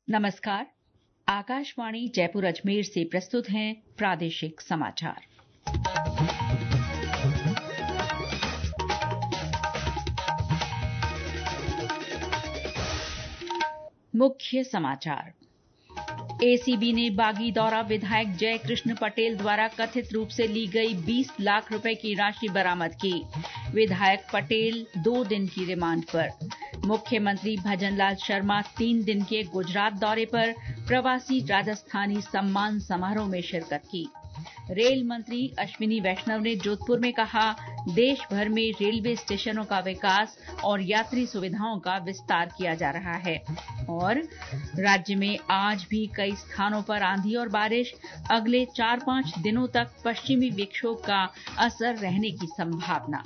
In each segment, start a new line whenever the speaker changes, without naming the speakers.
नमस्कार। आकाशवाणी जयपुर अजमेर से प्रस्तुत हैं प्रादेशिक समाचार। मुख्य समाचार। एसीबी ने बागीदौरा विधायक जय कृष्ण पटेल द्वारा कथित रूप से ली गई 20 लाख रुपए की राशि बरामद की। विधायक पटेल 2 दिन की रिमांड पर। मुख्यमंत्री भजनलाल शर्मा 3 दिन के गुजरात दौरे पर। प्रवासी राजस्थानी सम्मान समारोह में शिरकत की। रेल मंत्री अश्विनी वैष्णव ने जोधपुर में कहा, देश भर में रेलवे स्टेशनों का विकास और यात्री सुविधाओं का विस्तार किया जा रहा है। और राज्य में आज भी कई स्थानों पर आंधी और बारिश। अगले 4-5 दिनों तक पश्चिमी विक्षोभ का असर रहने की संभावना।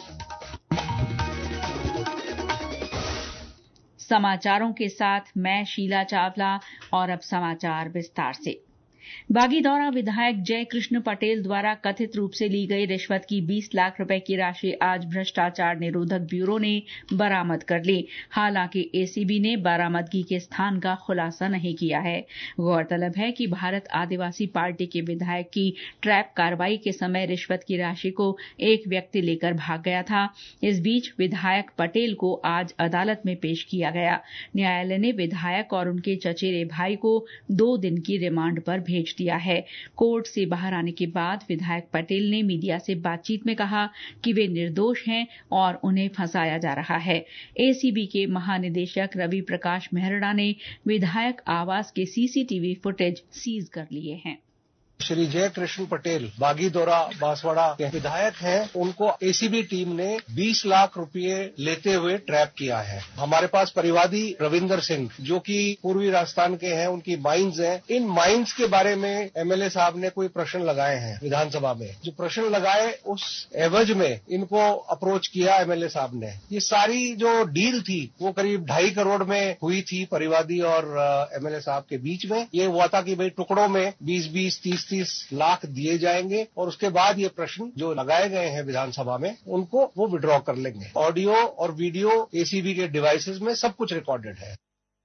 समाचारों के साथ मैं शीला चावला। और अब समाचार विस्तार से। बागीदौरा विधायक जय कृष्ण पटेल द्वारा कथित रूप से ली गई रिश्वत की 20 लाख रुपए की राशि आज भ्रष्टाचार निरोधक ब्यूरो ने बरामद कर ली। हालांकि एसीबी ने बरामदगी के स्थान का खुलासा नहीं किया है। गौरतलब है कि भारत आदिवासी पार्टी के विधायक की ट्रैप कार्रवाई के समय रिश्वत की राशि को एक व्यक्ति लेकर भाग गया था। इस बीच विधायक पटेल को आज अदालत में पेश किया गया। न्यायालय ने विधायक और उनके चचेरे भाई को 2 दिन की रिमांड पर भेज दिया है। कोर्ट से बाहर आने के बाद विधायक पटेल ने मीडिया से बातचीत में कहा कि वे निर्दोष हैं और उन्हें फंसाया जा रहा है। एसीबी के महानिदेशक रवि प्रकाश मेहरड़ा ने विधायक आवास के सीसीटीवी फुटेज सीज कर लिए हैं।
श्री जय कृष्ण पटेल बागीदौरा बांसवाड़ा के विधायक हैं। उनको एसीबी टीम ने 20 लाख रुपए लेते हुए ट्रैप किया है। हमारे पास परिवादी रविंदर सिंह जो कि पूर्वी राजस्थान के हैं, उनकी माइंस हैं। इन माइंस के बारे में एमएलए साहब ने कोई प्रश्न लगाए हैं विधानसभा में। जो प्रश्न लगाए उस एवज में इनको अप्रोच किया एमएलए साहब ने। ये सारी जो डील थी वो करीब 2.5 करोड़ में हुई थी परिवादी और एमएलए साहब के बीच में। ये हुआ था कि भाई टुकड़ों में 20-20, 30 लाख दिए जाएंगे और उसके बाद ये प्रश्न जो लगाए गए हैं विधानसभा में उनको वो विड्रॉ कर लेंगे। ऑडियो और वीडियो एसीबी के डिवाइसेस में सब कुछ रिकॉर्डेड है।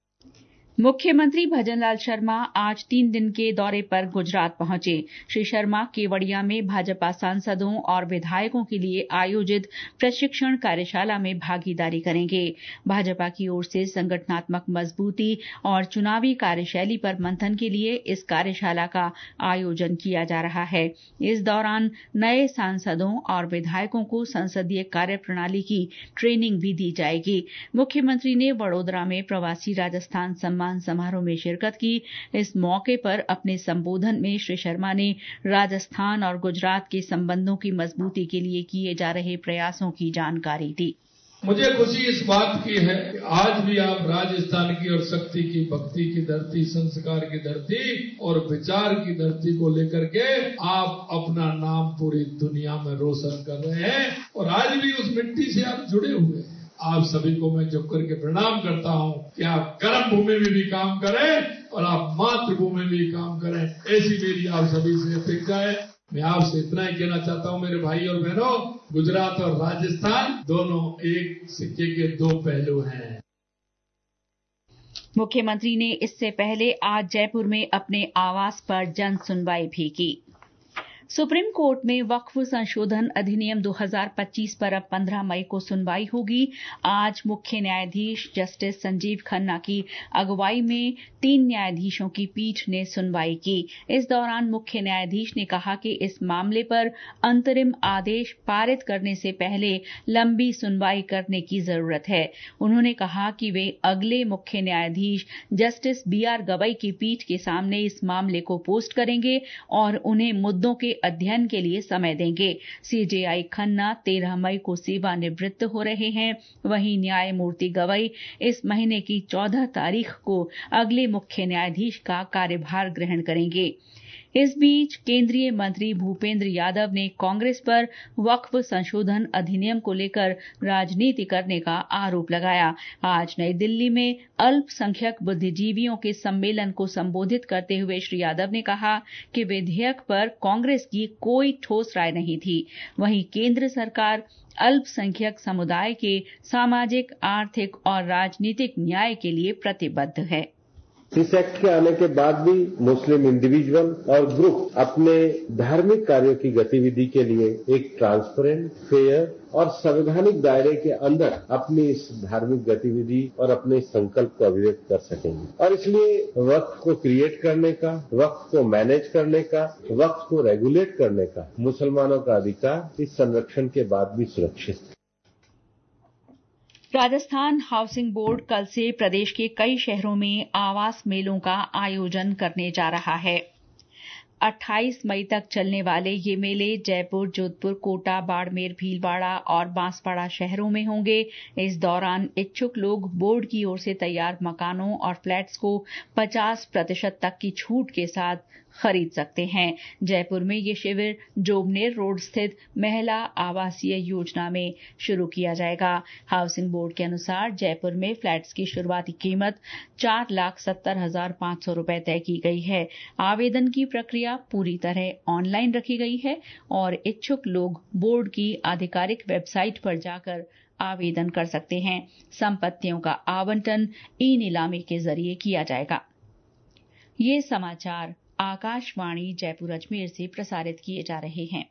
मुख्यमंत्री भजनलाल शर्मा आज 3 दिन के दौरे पर गुजरात पहुंचे। श्री शर्मा केवड़िया में भाजपा सांसदों और विधायकों के लिए आयोजित प्रशिक्षण कार्यशाला में भागीदारी करेंगे। भाजपा की ओर से संगठनात्मक मजबूती और चुनावी कार्यशैली पर मंथन के लिए इस कार्यशाला का आयोजन किया जा रहा है। इस दौरान नए सांसदों और विधायकों को संसदीय कार्यप्रणाली की ट्रेनिंग भी दी जाएगी। मुख्यमंत्री ने वडोदरा में प्रवासी राजस्थान सम्मान समारोह में शिरकत की। इस मौके पर अपने संबोधन में श्री शर्मा ने राजस्थान और गुजरात के संबंधों की मजबूती के लिए किए जा रहे प्रयासों की जानकारी दी।
मुझे खुशी इस बात की है कि आज भी आप राजस्थान की और शक्ति की, भक्ति की धरती, संस्कार की धरती और विचार की धरती को लेकर के आप अपना नाम पूरी दुनिया में रोशन कर रहे हैं और आज भी उस मिट्टी से आप जुड़े हुए हैं। आप सभी को मैं झुक करके प्रणाम करता हूं कि आप कर्म भूमि में भी काम करें और आप मातृभूमि में भी काम करें। ऐसी मेरी आप सभी से अपेक्षा है। मैं आपसे इतना ही कहना चाहता हूं मेरे भाई और बहनों, गुजरात और राजस्थान दोनों एक सिक्के के 2 पहलू हैं।
मुख्यमंत्री ने इससे पहले आज जयपुर में अपने आवास पर जन सुनवाई भी की। सुप्रीम कोर्ट में वक्फ संशोधन अधिनियम 2025 पर अब 15 मई को सुनवाई होगी। आज मुख्य न्यायाधीश जस्टिस संजीव खन्ना की अगुवाई में 3 न्यायाधीशों की पीठ ने सुनवाई की। इस दौरान मुख्य न्यायाधीश ने कहा कि इस मामले पर अंतरिम आदेश पारित करने से पहले लंबी सुनवाई करने की जरूरत है। उन्होंने कहा कि वे अगले मुख्य न्यायाधीश जस्टिस बीआर गवई की पीठ के सामने इस मामले को पोस्ट करेंगे और उन्हें मुद्दों के अध्ययन के लिए समय देंगे। सीजेआई खन्ना 13 मई को सेवानिवृत्त हो रहे हैं। वहीं न्यायमूर्ति गवई इस महीने की 14 तारीख को अगले मुख्य न्यायाधीश का कार्यभार ग्रहण करेंगे। इस बीच केंद्रीय मंत्री भूपेंद्र यादव ने कांग्रेस पर वक्फ संशोधन अधिनियम को लेकर राजनीति करने का आरोप लगाया। आज नई दिल्ली में अल्पसंख्यक बुद्धिजीवियों के सम्मेलन को संबोधित करते हुए श्री यादव ने कहा कि विधेयक पर कांग्रेस की कोई ठोस राय नहीं थी। वहीं केंद्र सरकार अल्पसंख्यक समुदाय के सामाजिक, आर्थिक और राजनीतिक न्याय के लिए प्रतिबद्ध है।
इस एक्ट के आने के बाद भी मुस्लिम इंडिविजुअल और ग्रुप अपने धार्मिक कार्यों की गतिविधि के लिए एक ट्रांसपेरेंट, फेयर और संवैधानिक दायरे के अंदर अपनी इस धार्मिक गतिविधि और अपने संकल्प को अभिव्यक्त कर सकेंगे। और इसलिए वक्फ को क्रिएट करने का, वक्फ को मैनेज करने का, वक्फ को रेगुलेट करने का मुसलमानों का अधिकार इस संरक्षण के बाद भी सुरक्षित है।
राजस्थान हाउसिंग बोर्ड कल से प्रदेश के कई शहरों में आवास मेलों का आयोजन करने जा रहा है। 28 मई तक चलने वाले ये मेले जयपुर, जोधपुर, कोटा, बाड़मेर, भीलवाड़ा और बांसवाड़ा शहरों में होंगे। इस दौरान इच्छुक लोग बोर्ड की ओर से तैयार मकानों और फ्लैट्स को 50% तक की छूट के साथ खरीद सकते हैं। जयपुर में ये शिविर जोबनेर रोड स्थित महिला आवासीय योजना में शुरू किया जाएगा। हाउसिंग बोर्ड के अनुसार जयपुर में फ्लैट्स की शुरुआती कीमत 4,70,500 रुपए तय की गई है। आवेदन की प्रक्रिया पूरी तरह ऑनलाइन रखी गई है और इच्छुक लोग बोर्ड की आधिकारिक वेबसाइट पर जाकर आवेदन कर सकते हैं। संपत्तियों का आवंटन ई नीलामी के जरिए किया जाएगा। ये समाचार आकाशवाणी जयपुर अजमेर से प्रसारित किए जा रहे हैं।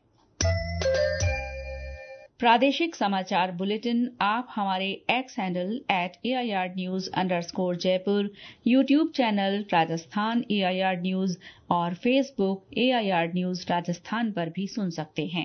प्रादेशिक समाचार बुलेटिन आप हमारे X handle @AIRnews_Jaipur, YouTube channel Rajasthan AIR news और फेसबुक AIR न्यूज राजस्थान पर भी सुन सकते हैं।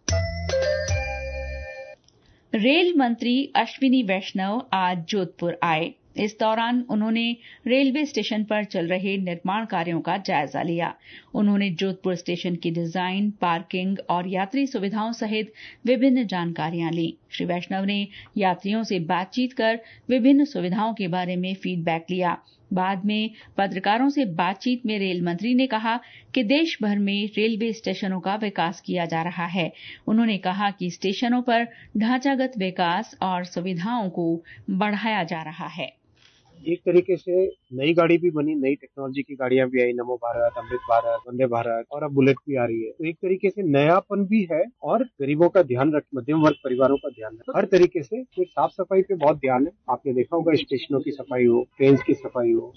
रेल मंत्री अश्विनी वैष्णव आज जोधपुर आए। इस दौरान उन्होंने रेलवे स्टेशन पर चल रहे निर्माण कार्यों का जायजा लिया। उन्होंने जोधपुर स्टेशन की डिजाइन, पार्किंग और यात्री सुविधाओं सहित विभिन्न जानकारियां ली। श्री वैष्णव ने यात्रियों से बातचीत कर विभिन्न सुविधाओं के बारे में फीडबैक लिया। बाद में पत्रकारों से बातचीत में रेल मंत्री ने कहा कि देश भर में रेलवे स्टेशनों का विकास किया जा रहा है। उन्होंने कहा कि स्टेशनों पर ढांचागत विकास और सुविधाओं को बढ़ाया जा रहा है।
एक तरीके से नई गाड़ी भी बनी, नई टेक्नोलॉजी की गाड़ियां भी आई, नमो भारत, अमृत भारत, वंदे भारत और अब बुलेट भी आ रही है। तो एक तरीके से नयापन भी है और गरीबों का ध्यान रख, मध्यम वर्ग परिवारों का ध्यान रख, हर तरीके से फिर साफ सफाई पे बहुत ध्यान है। आपने देखा होगा स्टेशनों की सफाई हो, ट्रेन की सफाई हो।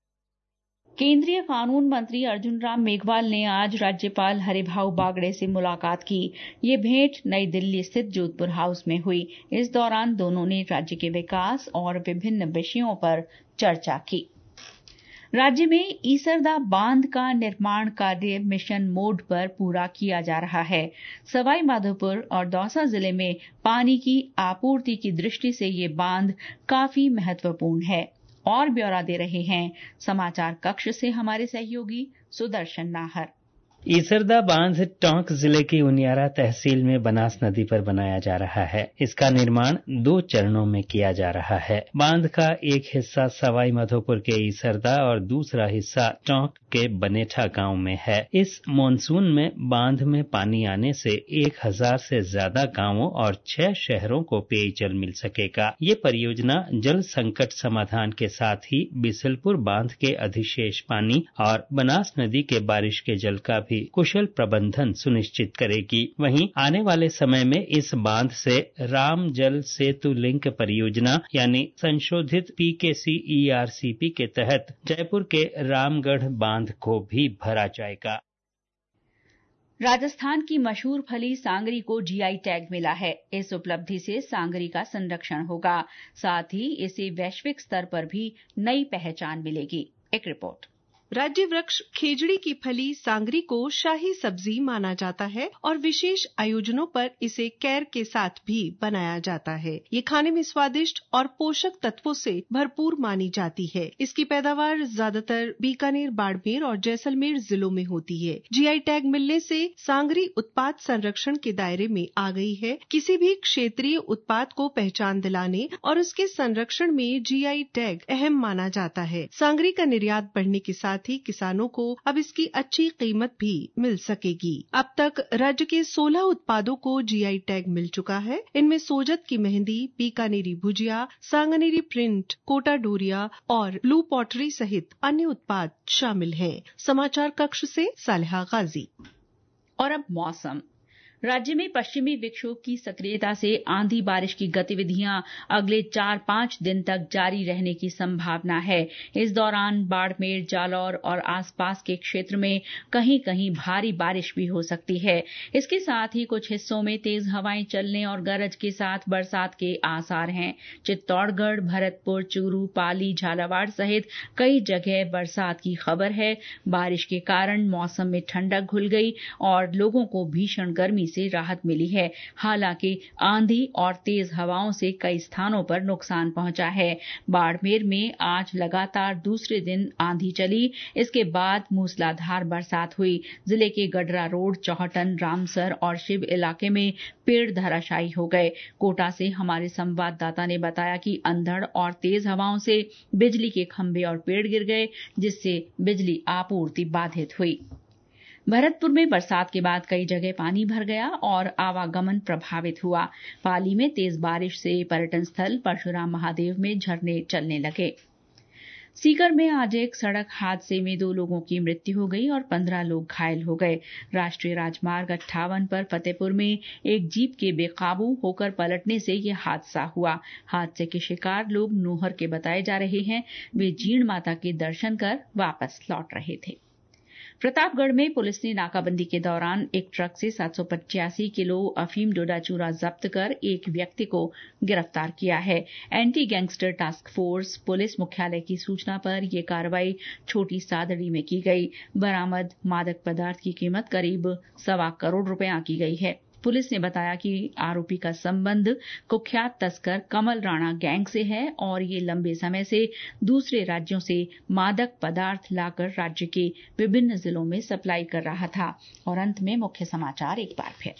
केंद्रीय कानून मंत्री अर्जुन राम मेघवाल ने आज राज्यपाल हरिभाऊ बागड़े से मुलाकात की। ये भेंट नई दिल्ली स्थित जोधपुर हाउस में हुई। इस दौरान दोनों ने राज्य के विकास और विभिन्न विषयों पर चर्चा की। राज्य में ईसरदा बांध का निर्माण कार्य मिशन मोड पर पूरा किया जा रहा है। सवाई माधोपुर और दौसा जिले में पानी की आपूर्ति की दृष्टि से ये बांध काफी महत्वपूर्ण है। और ब्यौरा दे रहे हैं समाचार कक्ष से हमारे सहयोगी सुदर्शन नाहर।
ईसरदा बांध टोंक जिले की उनियारा तहसील में बनास नदी पर बनाया जा रहा है। इसका निर्माण 2 चरणों में किया जा रहा है। बांध का एक हिस्सा सवाई माधोपुर के ईसरदा और दूसरा हिस्सा टोंक के बनेठा गांव में है। इस मॉनसून में बांध में पानी आने से 1000 से ज्यादा गांवों और 6 शहरों को पेयजल मिल सकेगा। ये परियोजना जल संकट समाधान के साथ ही बिसलपुर बांध के अधिशेष पानी और बनास नदी के बारिश के जल का भी कुशल प्रबंधन सुनिश्चित करेगी। वहीं आने वाले समय में इस बांध से राम जल सेतु लिंक परियोजना यानी संशोधित PKC ERCP के तहत जयपुर के रामगढ़ बांध को भी भरा जाएगा।
राजस्थान की मशहूर फली सांगरी को GI टैग मिला है। इस उपलब्धि से सांगरी का संरक्षण होगा, साथ ही इसे वैश्विक स्तर पर भी नई पहचान मिलेगी। एक रिपोर्ट।
राज्य वृक्ष खेजड़ी की फली सांगरी को शाही सब्जी माना जाता है और विशेष आयोजनों पर इसे कैर के साथ भी बनाया जाता है। ये खाने में स्वादिष्ट और पोषक तत्वों से भरपूर मानी जाती है। इसकी पैदावार ज्यादातर बीकानेर, बाड़मेर और जैसलमेर जिलों में होती है। GI टैग मिलने से सांगरी उत्पाद संरक्षण के दायरे में आ गई है। किसी भी क्षेत्रीय उत्पाद को पहचान दिलाने और उसके संरक्षण में GI टैग अहम माना जाता है। सांगरी का निर्यात बढ़ने के साथ ही किसानों को अब इसकी अच्छी कीमत भी मिल सकेगी। अब तक राज्य के 16 उत्पादों को GI टैग मिल चुका है। इनमें सोजत की मेहंदी, बीकानेरी भुजिया, सांगनेरी प्रिंट, कोटा डोरिया और ब्लू पॉटरी सहित अन्य उत्पाद शामिल हैं। समाचार कक्ष से सालिहा गाजी।
और अब मौसम। राज्य में पश्चिमी विक्षोभ की सक्रियता से आंधी बारिश की गतिविधियां अगले 4-5 दिन तक जारी रहने की संभावना है। इस दौरान बाड़मेर, जालौर और आसपास के क्षेत्र में कहीं कहीं भारी बारिश भी हो सकती है। इसके साथ ही कुछ हिस्सों में तेज हवाएं चलने और गरज के साथ बरसात के आसार हैं। चित्तौड़गढ़, भरतपुर, चूरू, पाली, झालावाड़ सहित कई जगह बरसात की खबर है। बारिश के कारण मौसम में ठंडक घुल गई और लोगों को भीषण गर्मी से राहत मिली है। हालांकि आंधी और तेज हवाओं से कई स्थानों पर नुकसान पहुंचा है। बाड़मेर में आज लगातार दूसरे दिन आंधी चली। इसके बाद मूसलाधार बरसात हुई। जिले के गडरा रोड, चौहटन, रामसर और शिव इलाके में पेड़ धराशायी हो गए। कोटा से हमारे संवाददाता ने बताया कि अंधड़ और तेज हवाओं से बिजली के खंभे और पेड़ गिर गए, जिससे बिजली आपूर्ति बाधित हुई। भरतपुर में बरसात के बाद कई जगह पानी भर गया और आवागमन प्रभावित हुआ। पाली में तेज बारिश से पर्यटन स्थल परशुराम महादेव में झरने चलने लगे। सीकर में आज एक सड़क हादसे में 2 लोगों की मृत्यु हो गई और 15 लोग घायल हो गए। राष्ट्रीय राजमार्ग 58 पर फतेहपुर में एक जीप के बेकाबू होकर पलटने से यह हादसा हुआ। हादसे के शिकार लोग नोहर के बताए जा रहे हैं। वे जीण माता के दर्शन कर वापस लौट रहे थे। प्रतापगढ़ में पुलिस ने नाकाबंदी के दौरान एक ट्रक से 785 किलो अफीम डोडा चूरा जब्त कर एक व्यक्ति को गिरफ्तार किया है। Anti gangster task force police मुख्यालय की सूचना पर यह कार्रवाई छोटी सादड़ी में की गई। बरामद मादक पदार्थ की कीमत करीब 1.25 करोड़ रुपए आंकी गई है। पुलिस ने बताया कि आरोपी का संबंध कुख्यात तस्कर कमल राणा गैंग से है और ये लंबे समय से दूसरे राज्यों से मादक पदार्थ लाकर राज्य के विभिन्न जिलों में सप्लाई कर रहा था। और अंत में मुख्य समाचार एक बार फिर।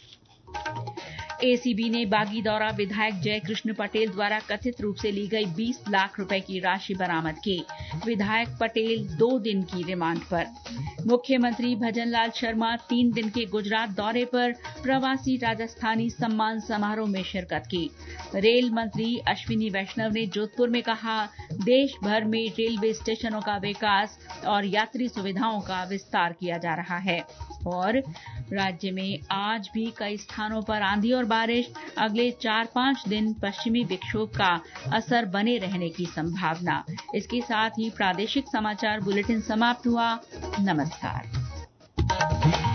एसीबी ने बागीदौरा विधायक जय कृष्ण पटेल द्वारा कथित रूप से ली गई 20 लाख रुपए की राशि बरामद की। विधायक पटेल 2 दिन की रिमांड पर। मुख्यमंत्री भजनलाल शर्मा 3 दिन के गुजरात दौरे पर प्रवासी राजस्थानी सम्मान समारोह में शिरकत की। रेल मंत्री अश्विनी वैष्णव ने जोधपुर में कहा, देश भर में रेलवे स्टेशनों का विकास और यात्री सुविधाओं का विस्तार किया जा रहा है। और राज्य में आज भी कई स्थानों पर आंधी और बारिश, अगले 4-5 दिन पश्चिमी विक्षोभ का असर बने रहने की संभावना। इसके साथ ही प्रादेशिक समाचार बुलेटिन समाप्त हुआ। नमस्कार।